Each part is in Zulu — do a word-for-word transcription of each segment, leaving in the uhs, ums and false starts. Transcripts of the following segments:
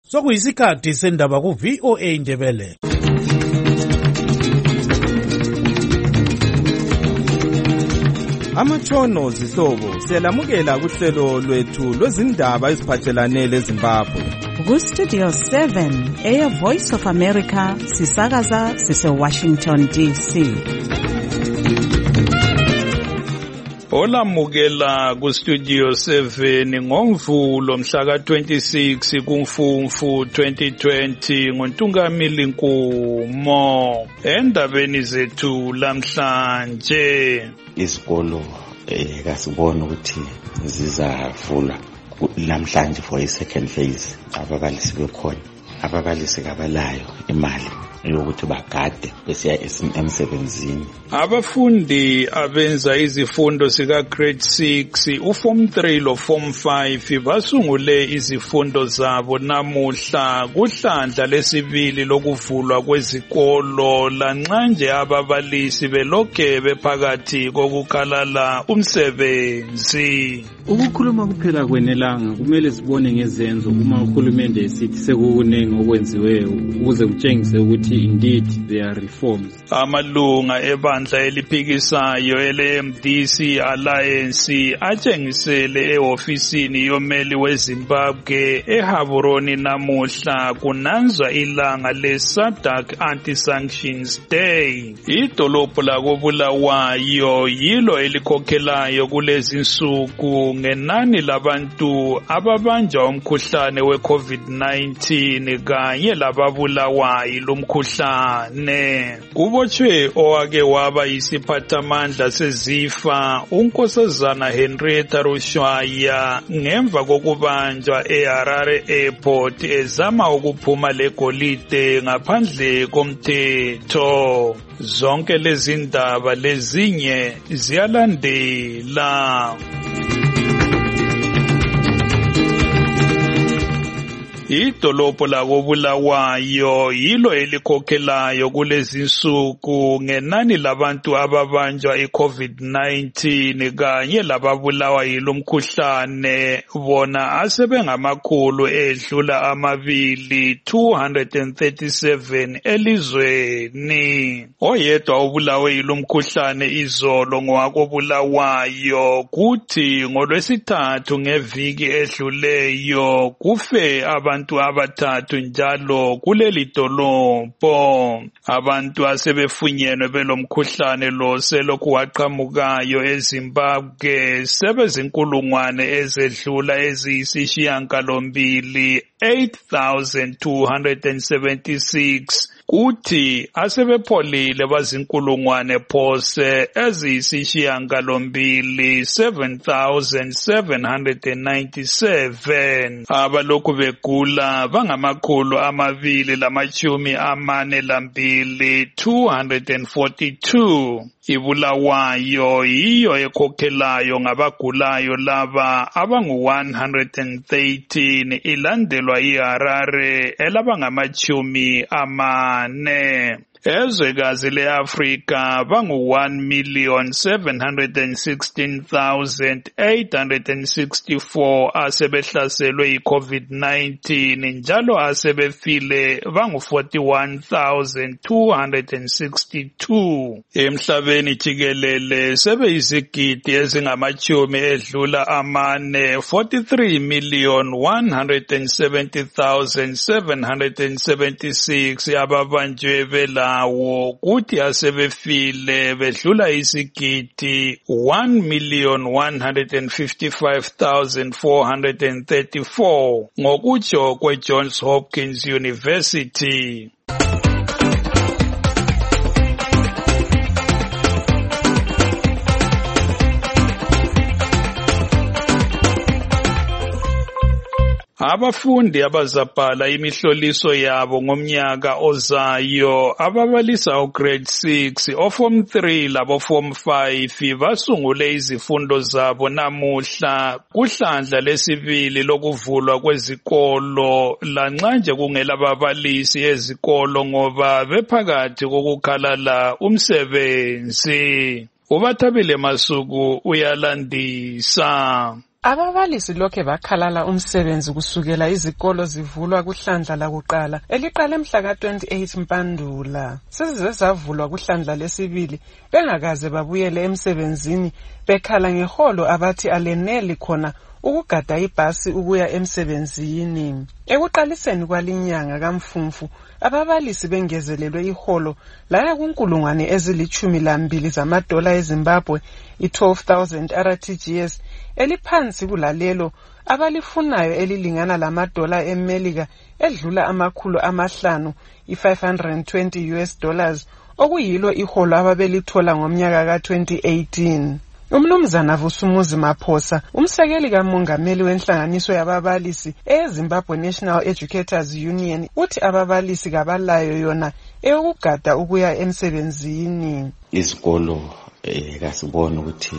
Sokuyisikhathi sendaba ku V O A Ndebele. Amatshono zihlobo siyalamukela kuhlelo lwethu lwezindaba eziphathelane leZimbabwe. Ku Studio seven, Air Voice of America, sisakaza sise Washington D C. Olamukela ku Studio seven ngoMvulo mhla ka twenty-six kuMfumfu twenty twenty ngoNtungamili Nkumo. Endabeni zethu lamhlanje, izikolo eh kasibona ukuthi zizavulwa namhlanje for a second phase. Ababalisi bekhona, ababalisi kabalayo imali yokuthi bagade besiya emsebenzini. Abafundi abenza izifundo sika grade six, uform three lo form five basungule izifundo zabo namuhla kuhlandla lesibili lokuvulwa kwezikolo, lanxanje ababalisi belokhe bephakathi kokukhalala umsebenzi. Ukukhuluma kuphela kwenelanga, kumele sibone ngezenzo uma uhulumende esithi sekukunengi okwenziweyo ukuze kutshengise ukuthi indeed there are reforms. Amalunga ebandla eliphikisayo ele M D C Alliance atshengisele ehofisini yomeli weZimbabwe eHaburoni namuhla kunanzwa ilanga le-SADC Anti-Sanctions Day. Idolobho lakobulawayo yilo elikhokhelayo kulezi nsuku ngenani labantu ababanjwa umkhuhlane we-COVID nineteen kanye lababulawayo lumkhuhlane. Kubotshwe owake waba yisiphathamandla sezifa uNkosazana Henrietta Rushwaya ngemva kokubanjwa eHarare Airport ezama ukuphuma legolide ngaphandle komthetho. Zonke lezi ndaba lezinye ziyalandela. Idolobho lakobulawayo yilo elikhokhelayo kulezi nsuku ngenani labantu ababanjwa i-COVID nineteen kanye lababulawa yilomkhuhlane, bona asebengamakhulu edlula amabili two hundred thirty-seven elizweni. Oyedwa ubulawe yilomkhuhlane izolo ngowakobulawayo, kuthi ngolwesithathu ngeviki edluleyo kufe abantu abantu abathathu njalo kuleli dolobho. Abantu asebefunyenwe belomkhuhlane lo selokhu waqhamukayo eZimbabwe sebezinkulungwane ezedlula eziyisishiyagalombili, eight thousand two hundred seventy-six. Kuthi asebepholile bazinkulungwane phose eziyisishiyagalombili, seven thousand seven hundred ninety-seven. Abalokhu begula bangamakhulu amabili lamatshumi amane lambili, two hundred forty-two. Ibulawayo yiyo ekhokhelayo ngabagulayo laba abangu one hundred thirteen, ilandelwa iHarare elabangamachumi amane. Ezwekazi le-Afrika bangu one million seven hundred sixteen thousand eight hundred sixty-four asebehlaselwe yi-COVID nineteen, njalo asebefile bangu forty-one thousand two hundred sixty-two. Emhlabeni jikelele sebeyizigidi ezingamachumi edlula amane, forty-three million one hundred seventy thousand seven hundred seventy-six ababanjwe bela wo, kuthi asebefile bedlula isigidi one million one hundred fifty-five thousand four hundred thirty-four ngokutsho kwe-Johns Hopkins University. Abafundi abazabhala imihloliso yabo ngomnyaka ozayo ababalisa ugrade six, oform three labo form five basungule izifundo zabo namuhla kuhlandla lesibili lokuvulwa kwezikolo, lanxanje kungela babalisi ezikolo ngoba bephakathi kokukhalala umsebenzi. Ubathabile Masuku uyalandisa. Ababalisi lokhe bakhalala umsebenzi kusukela izikolo zivulwa kuhlandla lakuqala eliqala mhla ka twenty-eight Mpandula. Sezize zavulwa kuhlandla lesibili bengakaze babuyele emsebenzini bekhala ngeholo abathi aleneli khona ukugada ibhasi ukuya emsebenzini. Ekuqaliseni kwalinyanga kaMfumfu ababalisi bengezelelwe iholo laya kunkulungwane ezilithumi lambili zamadola eZimbabwe i-twelve thousand R T G S eliphansi kulalelo abalifunayo elilingana lamadola eMelika edlula amakhulu amahlanu i-five hundred twenty U S dollars okuyilo iholo ababelithola ngomnyaka ka twenty eighteen. Umnumzana Vusumuzi Maphosa, umsekeli kamongameli wenhlanganiso yababalisi eZimbabwe National Educators Union, uthi ababalisi kabalayo yona eyokugada ukuya emsebenzini. Izikolo eh kasibona ukuthi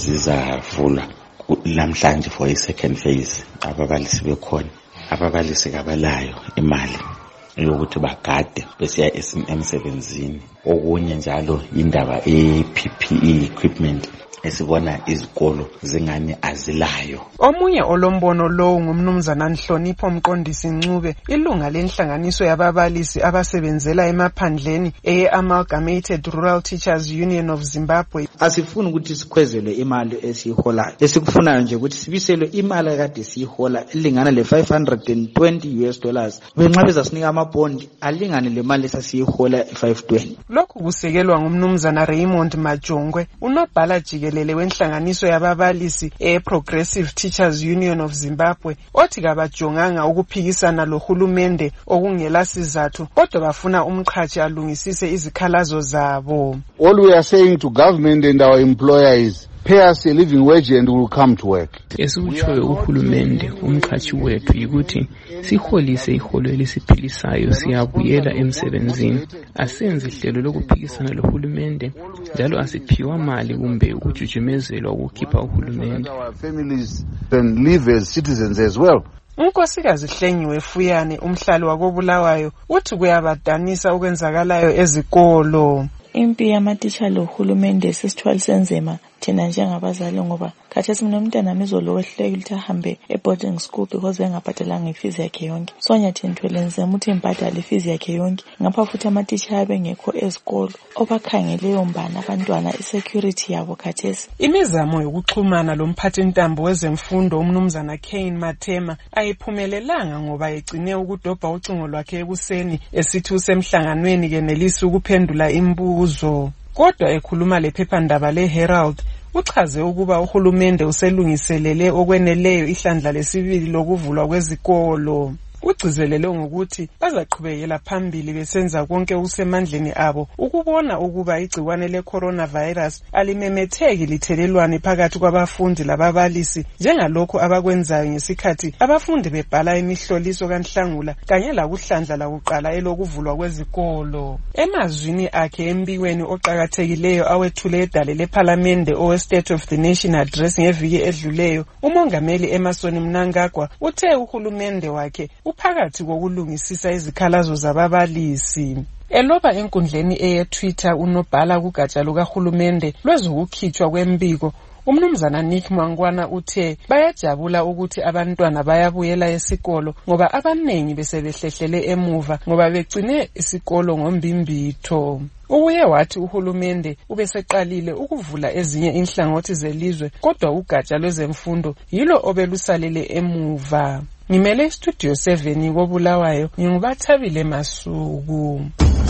zizavula namhlanje for i-second phase. Ababalisi bekhona, ababalisi kabalayo imali yokuthi bagade besiya emsebenzini. Okunye njalo indaba e-P P E equipment esibona izikolo zingani azilayo. Omunye olombono lowo ngumnumzana Nhlonipho Mqondisi Ncube, ilunga lenhlanganiso yababalisi abasebenzela emaphandleni e-Amalgamated Rural Teachers Union of Zimbabwe. Asifuni ukuthi sikhwezelwe imali esiyiholayo. Esikufunayo nje ukuthi sibiselwe imali kade siyihola elingana le five hundred twenty U S dollars. Benxa bezasinika amabhondi alingane le mali esasiyihola five twenty. Lokhu kusekelwa ngumnumzana Raymond Majongwe, unobhala jikelele wenhlanganiso yababalisi e-Progressive Teachers Union of Zimbabwe, othi kabajonganga ukuphikisana lohulumende okungela sizathu kodwa bafuna umqhathi alungisise izikhalazo zabo. All we are saying to government and our employer is pay us a living wage and we will come to work. Esikutshoyo uhulumende umqhathi wethu yikuthi siholise iholo elisiphilisayo siyabuyela emsebenzini. Asenze ihlelo lokuphikisana lohulumende njalo asiphiwa mali kumbe ukujujumezelwa ukukhipha uhulumende. Our families can live as citizens as well. Unkosikazi Hlengiwe Fuyane, umhlali wakobulawayo, uthi kuyabadanisa okwenzakalayo ezikolo. Impi yamatitsha lohulumende sisithwala senzima thina njengabazali ngoba khathesi mina umntana mizolowehleka ukuthi ahambe e-boarding school because engabhadalanga ifees yakhe yonke. So nyathi nthwele nzima ukuthi ngibhadale ifees yakhe yonke. Ngapha futhi amatitsha abengekho ezikolo obakhangeleyo mbana abantwana i-security yabo khathesi. Imizamo yokuxhumana lomphathintambo wezemfundo umnumzana Kane Mathema ayiphumelelanga ngoba egcine ukudobha ucingo lwakhe ekuseni esithi usemhlanganweni kenelisi ukuphendula imbuzo. Kodwa ekhuluma lephephandaba le-Herald uchaze ukuba uhulumende uselungiselele okweneleyo ihlandla lesibili lokuvulwa kwezikolo. Ugcizelele ngokuthi bazaqhubekela phambili besenza konke okusemandleni abo ukubona ukuba igciwane le-coronavirus alimemetheki lithelelwane phakathi kwabafundi lababalisi njengalokho abakwenzayo ngesikhathi abafundi bebhala imihloliso kaNhlangula kanye lakuhlandla lakuqala elokuvulwa kwezikolo. Emazwini akhe embikweni oqhakathekileyo awethule edale lephalamende owe-State of the Nation Address ngeviki edluleyo, umongameli Emmerson Mnangagwa uthe uhulumende wakhe uphakathi kokulungisisa izikhalazo zababalisi. Eloba enkundleni eye-Twitter unobhala kugatsha lukahulumende lwezokukhitshwa kwembiko, umnumzana Nick Mangwana uthe bayajabula ukuthi abantwana bayabuyela esikolo ngoba abanengi besebehlehlele emuva ngoba begcine isikolo ngombimbitho. Ubuye wathi uhulumende ubeseqalile ukuvula ezinye inhlangothi zelizwe kodwa ugatsha lwezemfundo yilo obelusalele emuva. Ngimele Studio seven kobulawayo, ngingubathabile Masuku.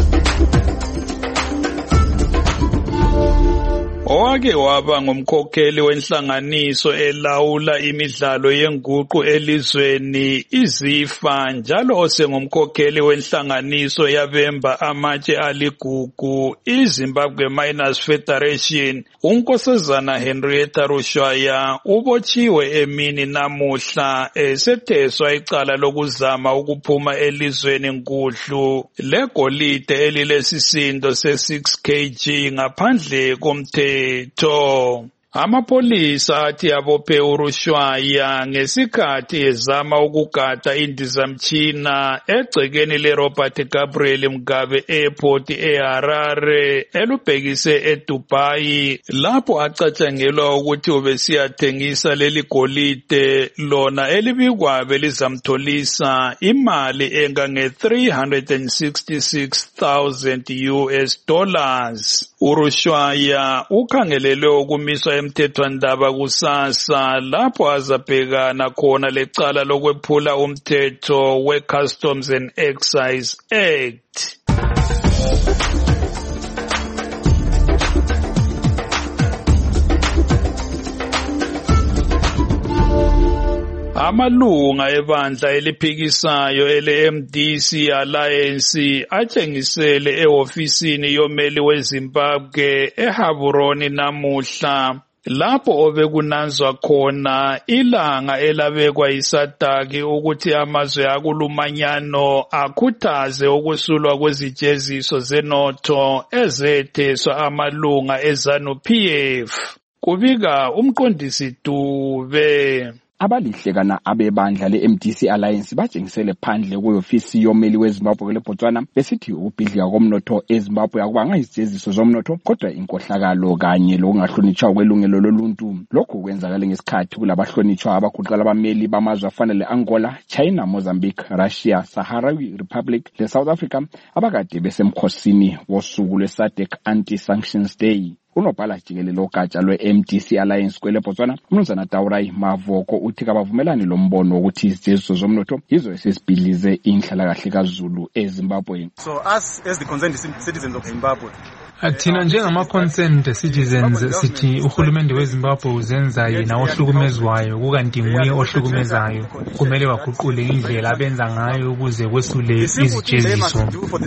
Owake waba ngumkhokheli wenhlanganiso elawula imidlalo yenguqu elizweni iZIFA njalo osengumkhokheli wenhlanganiso yabemba amatshe aligugu iZimbabwe Miners Federation, unkosazana Henrietta Rushwaya ubotshiwe emini namuhla esetheswa icala lokuzama ukuphuma elizweni nkudlu legolide elilesisindo se six kilograms ngaphandle komthetho. Amapolisa athi abophe uRushwaya ngesikhathi ezama ukugada indizamtshina egcekeni leRobert Gabriel Mugabe Airport eHarare elubhekise eDubai lapho acatshangelwa ukuthi ubesiyathengisa leli golide lona elibikwa belizamtholisa imali engange three hundred sixty-six thousand U S dollars. uRushwaya ukhangelelwe ukumiswa emthethwandaba kusasa lapho azabhekana khona lecala lokwephula umthetho we-Customs and Excise Act. Amalunga ebandla eliphikisayo ele-M D C Alliance atshengisele ehofisini yomeli weZimbabwe eHaburoni namuhla lapho obekunanzwa khona ilanga elabekwa yisadaki ukuthi amazwe akulumanyano akhuthaze ukusulwa kwezijeziso zenotho ezetheswa amalunga eZANU-P F. Kubika umqondisi Dube. Abalihlekana abebandla le-M D C Alliance batshengisele phandle kuyofisi yomeli weZimbabwe leBotswana besithi ukubhidlika komnotho eZimbabwe akubanga izijeziso zomnotho kodwa inkohlakalo kanye lokungahlonitshwa kwelungelo loluntu. Lokhu kwenzakala ngesikhathi kulabahlonitshwa abaguqala abameli bamazwe afana le-Angola, China, Mozambique, Russia, Sahrawi Republic le-South Africa abakade besemkhosini wosuku lwe-SADC Anti-Sanctions Day. Unobhala jikelele ogatsha lwe-M D C Alliance kweleBotswana uMnumzana Taurai Mavoko uthi kabavumelani lo mbono wokuthi izijeziso zomnotho yizo esesibhidlize inhlalakahle kaZulu eZimbabwe. So us as the concerned citizens of Zimbabwe, Thina njengama-concerned citizens sithi uhulumende weZimbabwe uzenza yena ohlukumezwayo kukanti nguye ohlukumezayo. Kumele waguqule indlela abenza ngayo ukuze kwesule izijeziso.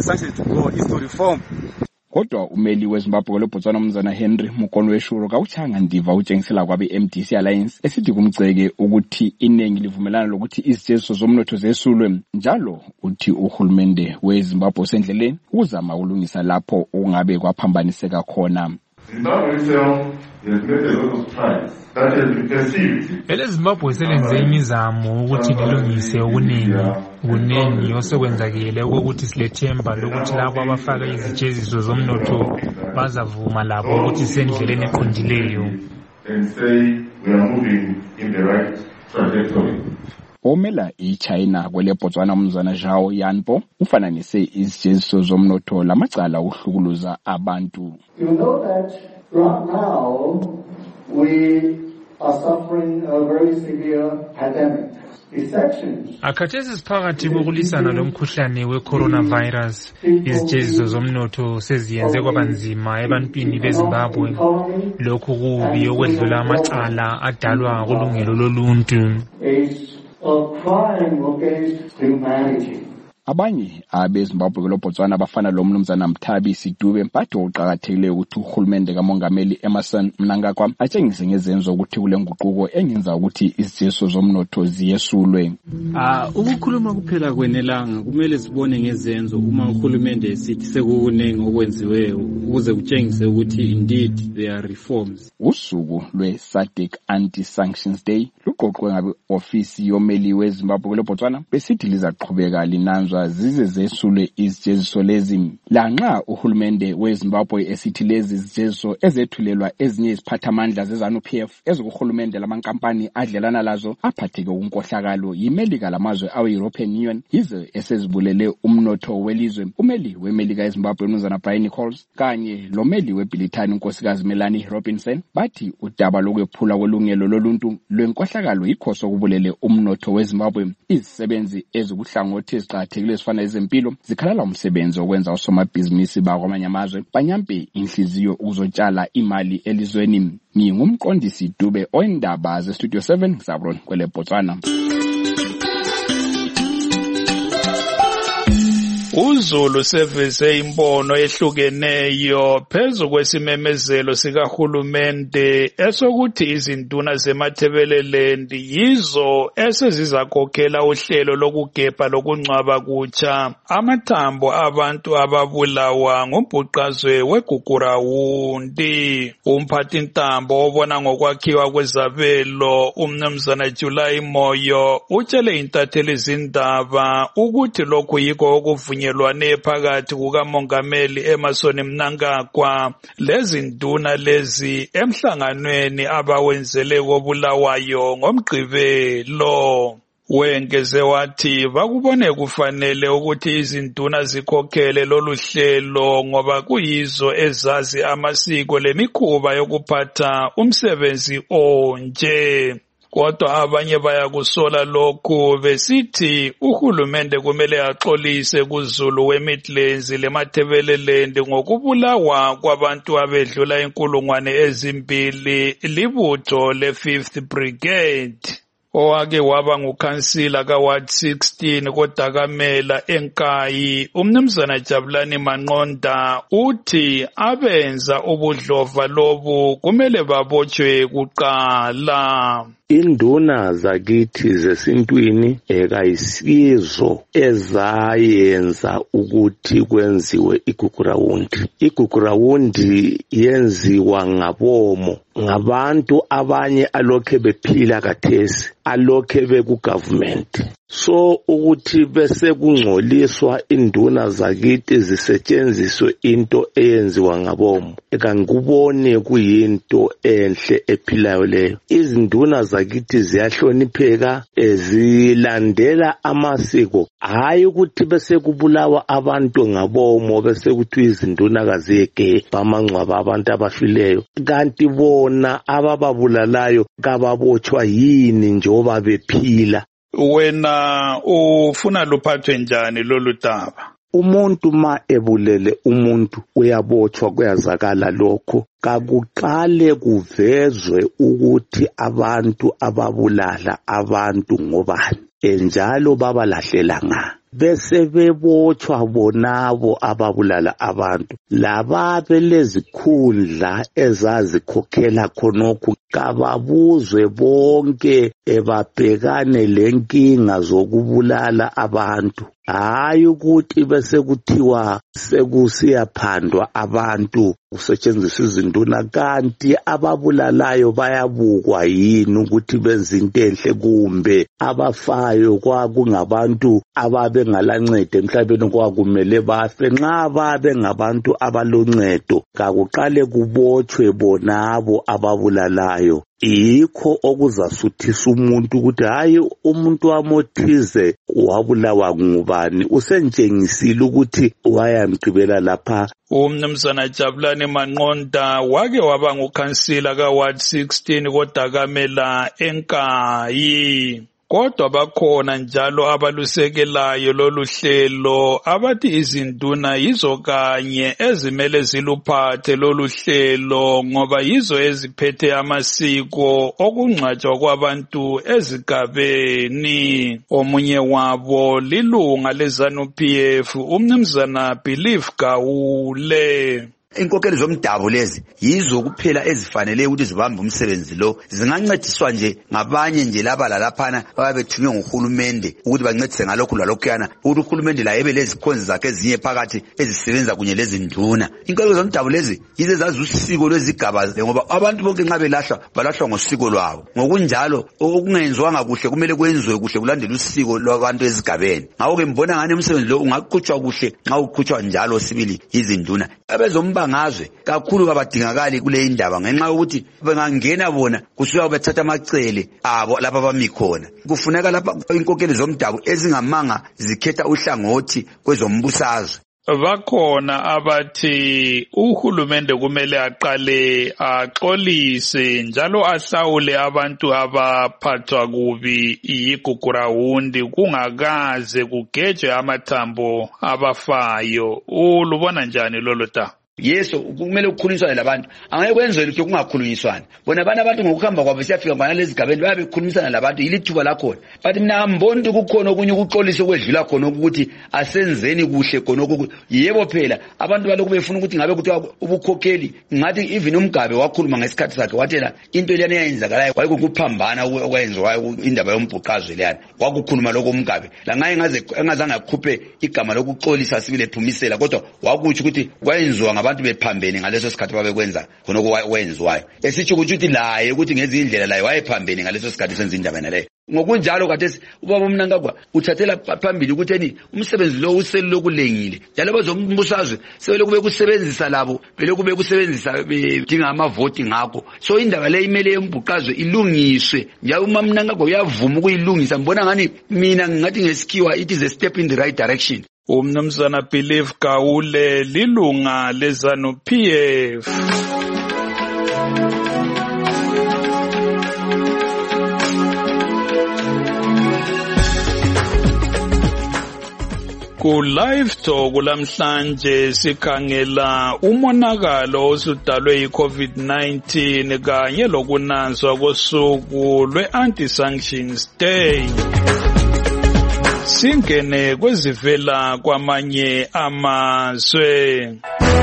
Kodwa umeli weZimbabwe leBotswana uMnumzana Henry Mukonweshuro kawuchanga ndiva utshengisela kwabe-M D C Alliance esithi kumgceke ukuthi iningi livumelana lokuthi izijeziso zomnotho zesulwe njalo uthi uhulumende weZimbabwe usendleleni uzama ukulungisa lapho okungabe kwaphambaniseka khona. Zimbabwe itself has made a lot of strides that has been perceived. Ele Zimbabwe selenze imizamo ukuthi lilungise okuningi kuningi osekwenzakile ukuthi silethemba lokuthi labo abafaka izijeziso zomnotho bazavuma labo ukuthi sendleleni eqondileyo. And say we are moving in the right trajectory. Omela iChina kweleBotswana uMnumzana Zhao Yanpo ufananise izijeziso zomnotho lamacala uhlukuluza abantu. You know that right now we are suffering a very severe pandemic. Akhathesi siphakathi kokulisana lomkhuhlane we-coronavirus. Izijeziso zomnotho seziyenze kwabanzima ebantwini beZimbabwe. Lokhu kubi okwedlula amacala adalwa kulungelo loluntu. Abanye abeZimbabwe leBotswana abafana lo Mnumzana Mthabi Sidube bathi uqhakathekile ukuthi uhulumende kaMongameli Emmerson Mnangagwa atshengise ngezenzo ukuthi kule nguquko engenza ukuthi izijeziso zomnotho ziyesulwe. Ah ukukhuluma kuphela kwenelanga kumele sibone ngezenzo uma uhulumende esithi sekukunengi okwenziwe ukuze kutshengise ukuthi indeed there are reforms. Usuku lwe-SADC Anti-Sanctions Day luqoqwe ngabe ofisi yomeli weZimbabwe leBotswana besithi lizaqhubeka linanzwa zize zesulwe izijeziso lezi. Lanxa uhulumende weZimbabwe esithi lezi izijeziso ezethulelwa ezinye iziphathamandla zeZANU-P F ezokuhulumende lamankampani adlelana lazo aphatheke unkohlakalo yimelika lamazwe awe-European Union yize esezibulele umnotho welizwe. Umeli wemelika eZimbabwe uMnumzana Brian Nichols kanye lomeli weBrithani unkosikazi Melanie Robinson bathi udaba lokwephula kwelungelo loluntu lwenkohlakalo yikho sokubulele umnotho weZimbabwe. Izisebenzi ezikuhlangothi eziqakathekile ezifana ezempilo zikhalala umsebenzi okwenza osomabhizinisi bakwamanye amazwe banyampe inhliziyo ukuzotshala imali elizweni. Ngingumqondisi Dube oyindaba zeStudio seven Zabron kweleBotswana. uZulu seveze imbono ehlukeneyo phezu kwesimemezelo sikahulumende esokuthi izinduna zeMatabeleland yizo esezizakhokhela uhlelo lokugebha lokungcwaba kutsha amathambo abantu ababulawa ngumbhuqazwe weGugurawundi. Umphathintambo obona ngokwakhiwa kwezabelo umnumzana July Moyo utshele intatheli zindaba ukuthi lokhu yikho okuvunyelwane phakathi kukamongameli Emmerson Mnangagwa lezinduna lezi emhlanganweni abawenzele koBulawayo ngoMgqibelo. Wengeze wathi bakubone kufanele ukuthi izinduna zikhokhele lolu hlelo ngoba kuyizo ezazi amasiko lemikhuba yokuphatha umsebenzi onje. Kodwa abanye bayakusola lokhu besithi uhulumende kumele axolise kuZulu weMidlands leMatabeleland ngokubulawa kwabantu abedlula inkulungwane ezimbili libutho le-fifth Brigade. Owake waba ngukhansila kaWard sixteen koDakamela eNkayi umnumzana Jabulani Manqonda uthi abenza ubudlova lobu kumele babotshwe kuqala. Induna zakithi zesintwini ekayisizo ezayenza ukuthi kwenziwe iGugurawundi. iGugurawundi yenziwa ngabomo ngabantu abanye alokhe bephila kathesi alokhe beku-government. So ukuthi bese kungcoliswa induna zakithi zisetshenziswe into eyenziwa ngabomo ekangikubone kuyinto enhle ephilayo leyo. Izinduna zakithi ziyahlonipheka ezilandela amasiko, hayi ukuthi bese kubulawa abantu ngabomo bese kuthi izinduna kaziyeke bamangcwaba abantu abafileyo. Kanti bona abababulalayo kababotshwa yini njoba bephila? Wena ufuna luphathwe njani lolu daba? Umuntu ma ebulele umuntu uyabotshwa kuyazakala lokho. Kakuqale kuvezwe ukuthi abantu ababulala abantu ngobani enjalo babalahlela nga bese bebotshwa bonabo ababulala abantu. Lababe lezikhundla ezazikhokhela khonokho kababuzwe bonke ebabhekane lenkinga zokubulala abantu, hayi ukuthi bese kuthiwa sekusiyaphandwa abantu kusetshenziswa izinduna. Kanti ababulalayo bayabukwa yini ukuthi benza into enhle kumbe abafayo kwakungabantu ababe ngalancedo emhlabeni kwakumele bafe? Nxa babe ngabantu abaloncedo kakuqale kubotshwe bonabo ababulalayo. Yikho okuzasuthisa umuntu ukuthi hayi umuntu wamothize wabulawa ngubani, usentshengisile ukuthi wayamgqibela lapha. Umnumzana Jabulani Manqonda wake waba ngukhansila kaWard sixteen koDakamela eNkayi. Kodwa bakhona njalo abalusekelayo lolu hlelo abathi izinduna yizo kanye ezimele ziluphathe lolu hlelo ngoba yizo eziphethe amasiko okungcwatshwa kwabantu ezigabeni. Omunye wabo lilunga leZANU-P F umnumzana Believe Gawule. Inkokheli zomdabu lezi yizo kuphela ezifanele ukuthi zibambe umsebenzi lo. Zingancediswa nje ngabanye nje laba lalaphana ababethunywe nguhulumende ukuthi bancedise ngalokhu lalokhuyana ukuthi uhulumende la ebe lezikhonzi zakhe ezinye phakathi ezisebenza kunye lezinduna. Inkokheli zomdabu lezi yize zazi usiko lwezigaba ngoba abantu bonke nxa belahlwa balahlwa ngosiko lwabo. Ngokunjalo okungenziwanga kuhle kumele kwenziwe kuhle kulandela usiko lwabantu ezigabeni. Ngakho-ke mbona ngani umsebenzi lo ungaqhutshwa kuhle nxa uqhutshwa njalo sibili izinduna. Abezomba ngazwe kakhulu kabadingakali kule indaba ngenxa yokuthi bengangena bona kusuka bethatha amacele abo lapha abami khona. Kufuneka lapha inkokheli zomdabu ezingamanga zikhetha uhlangothi kwezombusazwe. Bakhona abathi uhulumende kumele aqale axolise njalo ahlawule abantu abaphathwa kubi iGugurawundi kungakaze kugejwe amathambo abafayo. Ulubona njani lolo daba? yeso kumele ukukhulunyiswane labantu angeke kwenziwe lutho kungakhulunyiswana bona abana abantu ngokuhamba kwabo siyafika ngana lezi gabeni babe bekhulumisana labantu yilithuba lakhona but mina mboni kukhona okunye ukuxolisa okwedlula khona ukuthi asenzeni kuhle khona oku yebo phela abantu balokhu befuna ukuthi ngabe kuthi ubukhokheli ngathi even umgabe wakhuluma ngesikhathi sakhe wathela into leyana yayenzakalayo wayikukuphambana okwenziwayo indaba yombhuqazwe leyana wakukhuluma lokho umgabe la ngaye ngaze engazange akhuphe igama lokuxolisa sibile phumisela kodwa wakuthi ukuthi kwayenziwa ngabantu bephambene ngaleso sikhathi babekwenza khona okwenziwayo esitsho ukuthi laye ukuthi ngezi indlela laye wayephambene ngaleso sikhathi senza indaba naleyo ngokunjalo kade ubaba uMnangagwa uthathela phambili ukuthi eni umsebenzi lo useli lokulengile njalo bazombusazwe sebele kube kusebenzisa labo bele kube kusebenzisa bedinga amavoti ngakho so indaba le imele yombhuqazwe ilungiswe njalo uMnangagwa uyavuma ukuyilungisa mbona ngani mina ngathi ngesikhiwa it is a step in the right direction. Umnumzana Believe Gaule lilunga lezanu P F. Ku live talk lamhlanje sikhangela umonakalo osudalwe yi-COVID nineteen kanye lokunanzwa kosuku lwe-Anti-Sanctions Day. Singene kwezivela kwamanye amazwe.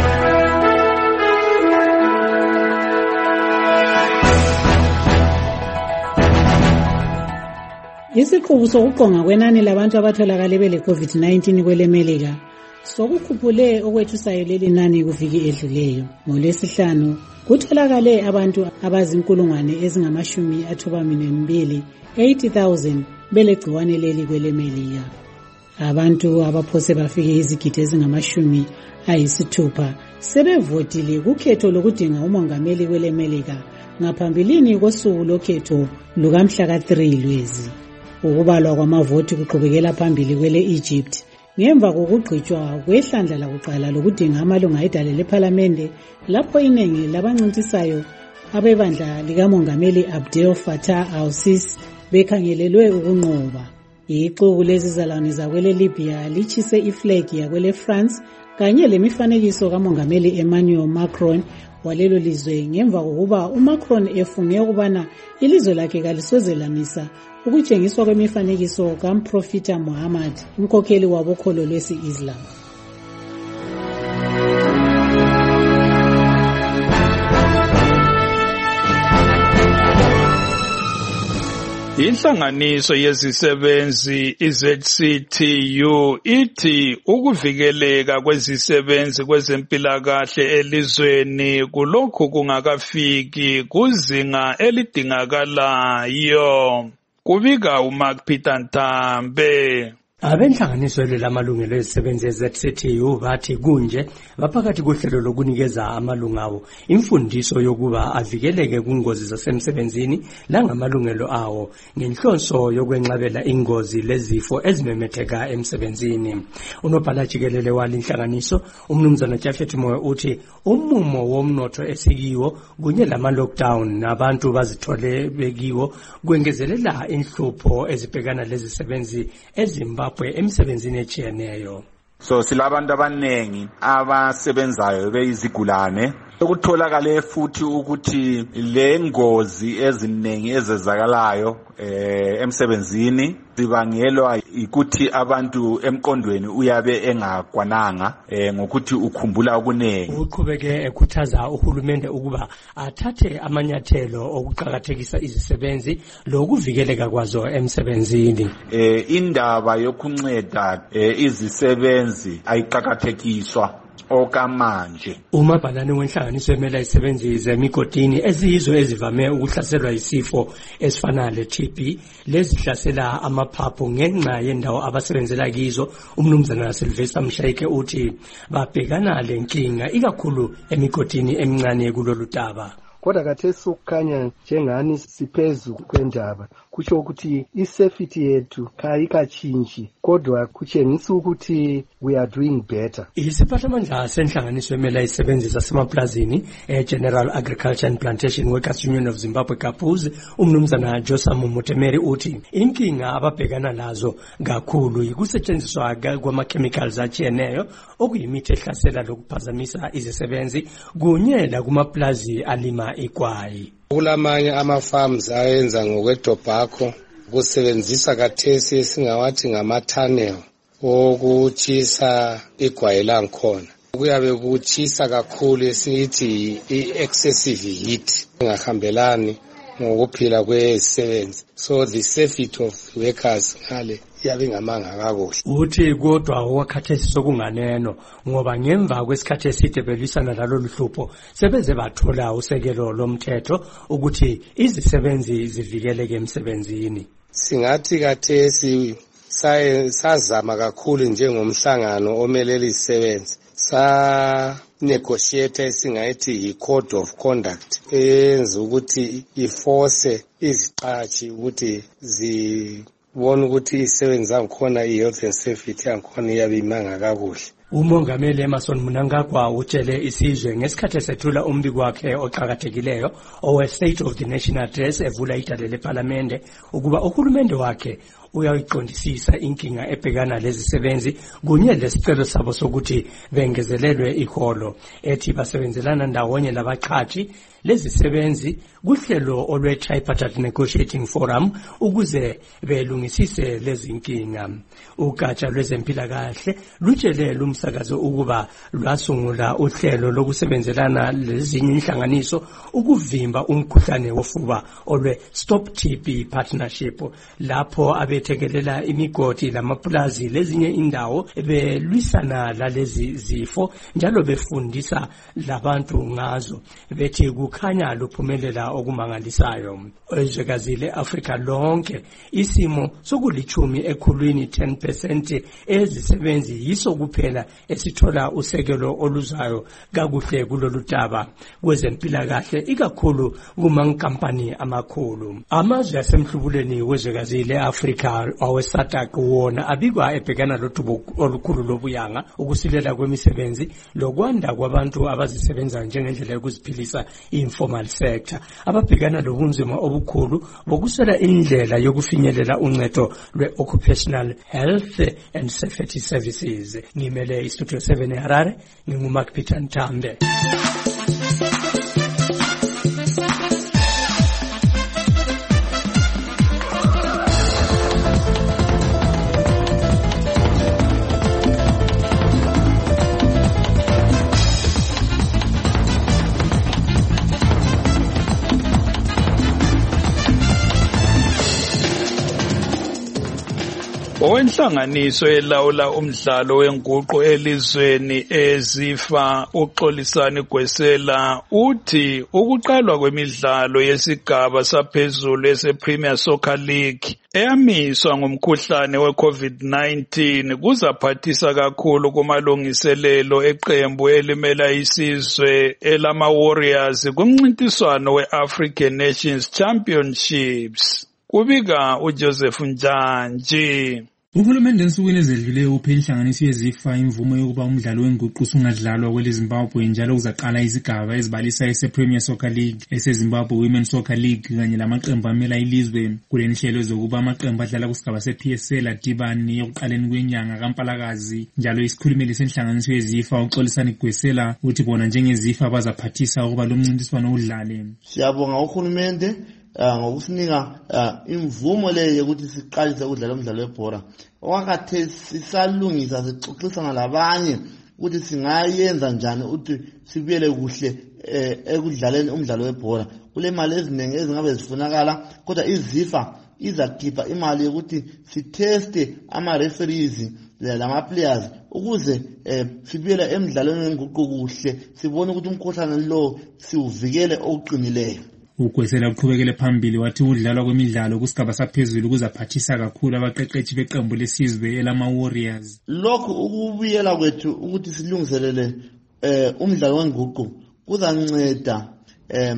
Isiqubu sokuqonga kwenani labantu abatholakala bele COVID nineteen kwele Melika sokukhuphule okwethusayo leli nani kuviki edluleyo. NgoLwesihlanu kutholakale abantu abazinkulungwane ezingamashumi athobamine mbili eighty thousand bele gciwane leli kwele Melika. Abantu abaphose bafike izigidi ezingamashumi ayisithupha sebevotile kukhetho lokudinga umongameli kwele Melika ngaphambilini kosuku lokhetho lukamhla ka three Lwezi. Ukubalwa kwamavoti kuqhubekela phambili kwele Egypt ngemva kokugqitshwa kwehlandla lakuqala lokudinga amalunga edale lephalamende lapho iningi labancintisayo abebandla likamongameli Abdel Fattah al-Sisi bekhangelelwe ukunqoba. Ixuku lezizalwane zakwele Libya lichise iflegi yakwele France kanye lemifanekiso kamongameli Emmanuel Macron walelo lizwe ngemva kokuba uMacron efunge ukubana ilizwe lakhe kalisozelamisa ukutshengiswa kwemifanekiso kaMprofita Muhammad umkhokheli wabokholo lwesi-Islam. Inhlanganiso yezisebenzi i-Z C T U ithi ukuvikeleka kwezisebenzi kwezempilakahle elizweni kulokhu kungakafiki kuzinga elidingakalayo. Kubika uMark Peter Ntambe. Abenhlanganiso lamalungelo ezisebenzi e-Z C T U bathi kunje baphakathi kohlelo lokunikeza amalunga awo imfundiso yokuba avikeleke kungozi zasemsebenzini langamalungelo awo ngenhloso yokwenqabela ingozi lezifo ezimemetheka emsebenzini. Unobhala jikelele walinhlanganiso umnumzana Jafet Moyo uthi umumo womnotho esikiwo kunye lama lockdown nabantu bazithole bekiwo kwengezelela inhlupho ezibhekana lezisebenzi ezimba emsebenzini echiyeneyo. So silabantu abanengi abasebenzayo beyizigulane ukutholakala futhi ukuthi le ngozi eziningi ezezakalayo eh emsebenzini zibangelwa ukuthi abantu emqondweni uyabe engakwananga eh ngokuthi ukhumbula okuningi. Uqhubeke ekhuthaza uhulumende ukuba athathe amanyathelo okuqhakathekisa izisebenzi lokuvikeleka kwazo emsebenzini. Eh indaba yokunceda eh, izisebenzi ayiqhakathekiswa okamanje. Umabhalane wenhlanganiso emela isebenzi zemigodini eziyizo ezivame ukuhlaselwa isifo esifana le-T B lezihlasela amaphaphu ngenxa yendawo abasebenzela kizo. Umnumzana Sylvester Mshayike uthi babhekana lenkinga ikakhulu emigodini emincane kulolu daba. Kodwa khathesi ukukhanya njengani siphezu kwendaba kusho ukuthi isafety yethu kayikachinji kodwa kutshengisa ukuthi we are doing better. Isiphathamandla senhlanganiso emela isebenzi zasemaplazini eGeneral Agriculture and Plantation Workers Union of Zimbabwe Kapuz umnumzana Josam Mutemeri uthi inkinga ababhekana lazo kakhulu yikusetshenziswa kwama-chemicals atshiyeneyo okuyimithi ehlasela lokuphazamisa izisebenzi kunyela kumaplazi alima ikwayi. Kulamanye ama-farms ayenza ngokwetobacco kusebenzisa kathesi esingawathi ngama-tunnel okutshisa igwayi lankhona. Kuyabe kutshisa kakhulu esithi i-excessive heat engahambelani ngokuphila kwezisebenzi. So the safety of workers ngale yabe ngamanga kakuhle. Uthi kodwa wakhathesi sokunganeno ngoba ngemva kwesikhathi eside belisana lalo luhlupho sebeze bathola usekelo lomthetho ukuthi izisebenzi zivikeleke emsebenzini. Singathi kathesi sazama kakhulu njengomhlangano omelela izisebenzi sa negotiate esingayithi i-code of conduct eyenza ukuthi iforce iziqashi ukuthi zibone ukuthi izisebenzi zangikhona i-health and safety yangikhona iyabimanga kakuhle. Umongameli Emerson Mnangagwa utshele isizwe ngesikhathi esethula umbiko wakhe oqhakathekileyo owe State of the Nation Address evula idale leParliamente ukuba uhulumende wakhe uyayiqondisisa inkinga ebhekana lezisebenzi kunye lesicelo sabo sokuthi bengezelelwe iholo ethi basebenzelana ndawonye labaqhashi lezisebenzi kuhlelo olwe Tripartite Negotiating Forum ukuze belungisise lezi nkinga. Ugatsha lwezempilakahle lutshele lumsakazo ukuba lwasungula uhlelo lokusebenzelana lezinye inhlanganiso ukuvimba umkhuhlane wofuba olwe Stop T B Partnership lapho abethekelela imigodi lamaplazi lezinye indawo belwisana lalezi zifo njalo befundisa labantu ngazo bethi kukhanya luphumelela okumangalisayo. Ezwekazi le-Afrika lonke isimo sokulichumi ekhulwini ten percent ezisebenzi yiso kuphela esithola usekelo oluzayo kakuhle kulolu daba kwezempilakahle ikakhulu kumankampani amakhulu. Amazwe asemhlubuleni wezwekazi le-Afrika awe-SADC wona abikwa ebhekana lodubo olukhulu lobuyanga ukusilela kwemisebenzi lokwanda kwabantu abazisebenza njengendlela yokuziphilisa informal sector ababhekana lobunzima obukhulu bokuswela indlela yokufinyelela uncedo lwe-occupational health and safety services. Ngimele istudio seven eHarare, nginguMark Peter Ntambe. Owenhlanganiso elawula umdlalo wenguqu elizweni ezifa uXolisani Gwesela uthi ukuqalwa kwemidlalo yesigaba saphezulu ese-Premier Soccer League eyamiswa ngomkhuhlane we-COVID nineteen kuzaphathisa kakhulu kumalungiselelo eqembu elimela isizwe elama-Warriors kumncintiswano we-African Nations Championships. Kubika uJoseph Njanji. Uhulumende ensukwini ezedluleyo uphe inhlanganiso yezifa imvumo yokuba umdlalo wenguqu usungadlalwa kwele Zimbabwe njalo uzaqala izigaba ezibalisa ese-Premier Soccer League, ese-Zimbabwe Women's Soccer League kanye lamaqembu amela ilizwe. Kule nhlelo zokuba amaqembu adlala kusigaba se-P S L adibane ekuqaleni kwenyanga kaMpalakazi. Njalo isikhulumeli senhlanganiso yezifa uXolisani Gwesela uthi bona njengezifa bazaphathisa ukuba lo mncintiswano udlale. Siyabonga uhulumende ngokusinika imvumo leyo ukuthi siqalise ukudlala umdlalo webhola. Okwakhathesi sisalungisa sixoxisana labanye ukuthi singayenza njani ukuthi sibuyele kuhle ekudlaleni umdlalo webhola. Kule mali eziningi ezingabe zifunakala kodwa izifa izakhipha imali yokuthi siteste ama-referees lama players ukuze sibuyele emidlalweni wenguqu kuhle sibone ukuthi umkhuhlane lo siuvikele okuqinileyo. Ugwesela uqhubekele phambili wathi udlalwa kwemidlalo kusigaba saphezulu kuzaphathisa kakhulu abaqeqeshi beqembu lesizwe elama-Warriors. Lokhu ukubuyela kwethu ukuthi silungiselele umdlalo wenguqu kuzanceda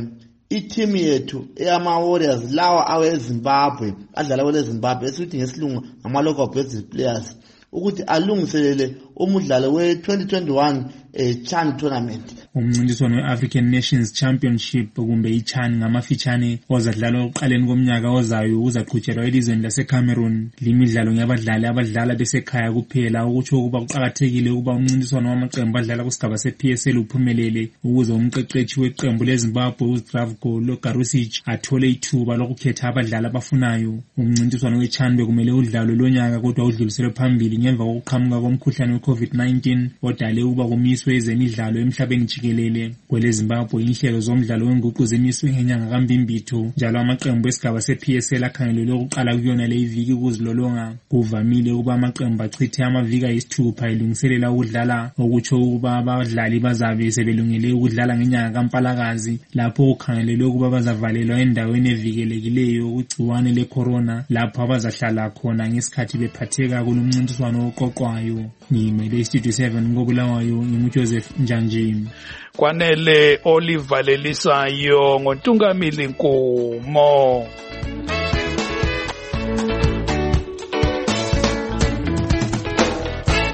i-team yethu eyama-Warriors lawa awezimbabwe adlala kwele Zimbabwe esithi ngesilungu ama-local based players ukuthi alungiselele umudlalo we-twenty twenty-one eh, CHAN tournament. Umncintiswano we-African Nations Championship kumbe i-CHAN ngamafitshane ozadlalwa ekuqaleni komnyaka ozayo uzaqhutshelwa elizweni laseCameroon. Limidlalo ngabadlali abadlala besekhaya kuphela ukutsho ukuba kuqakathekile ukuba umncintiswano wamaqembu adlala kusigaba se-P S L uphumelele ukuze umqeqeshi weqembu leZimbabwe uZdravko Logarusic athole ithuba lokukhetha abadlali abafunayo. Umncintiswano we-CHAN bekumele udlalwe lonyaka kodwa udluliselwe phambili ngemva kokuqhamuka komkhuhlane we-COVID nineteen odale ukuba kumiswe ezemidlalo emhlabeni jikelele. Kwele Zimbabwe inhlelo zomdlalo wenguqu zemiswe ngenyanga kaMbimbitho njalo amaqembu esigaba se-P S L akhangelelwe ukuqala kuyona le iviki ukuzilolonga. Kuvamile ukuba amaqembu achithe amaviki ayisithupha elungiselela ukudlala okutsho ukuba abadlali bazabe sebelungele ukudlala ngenyanga kaMpalakazi lapho kukhangelelwe ukuba bazavalelwa endaweni evikelekileyo kugciwane le-corona lapho abazahlala khona ngesikhathi bephatheka kulumncintiswano oqoqwayo. Ngimele Studio seven ngobulawayo nginguJoseph Njanjini. Kwanele Oliver Lelisayo ngoNtungamili Nkumo.